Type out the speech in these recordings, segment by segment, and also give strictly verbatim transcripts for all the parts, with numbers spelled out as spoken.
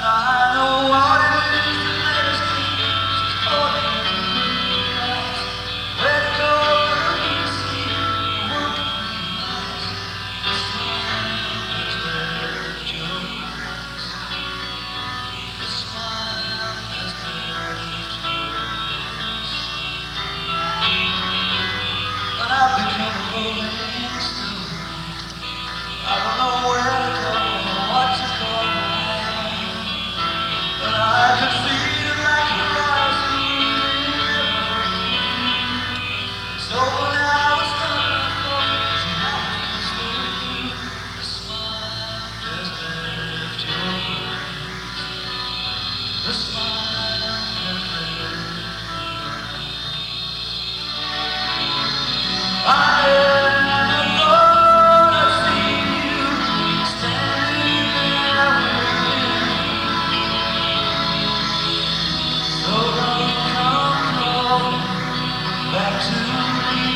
I know what it is to let us keep holding us. Let go of the sea, the world realize the smile has left your eyes. The smile has left your eyes. And I've become a rolling stone. I don't know where to go or what to call mine. But I could feel it like a rising river. So now it's time for me to have through. The smile has left your eyes. The smile has left your eyes. I back to me.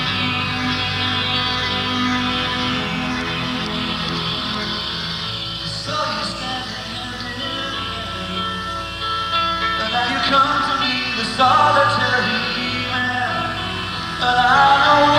Saw you standing hand in hand, and now you come to me, the solitary man, and I know.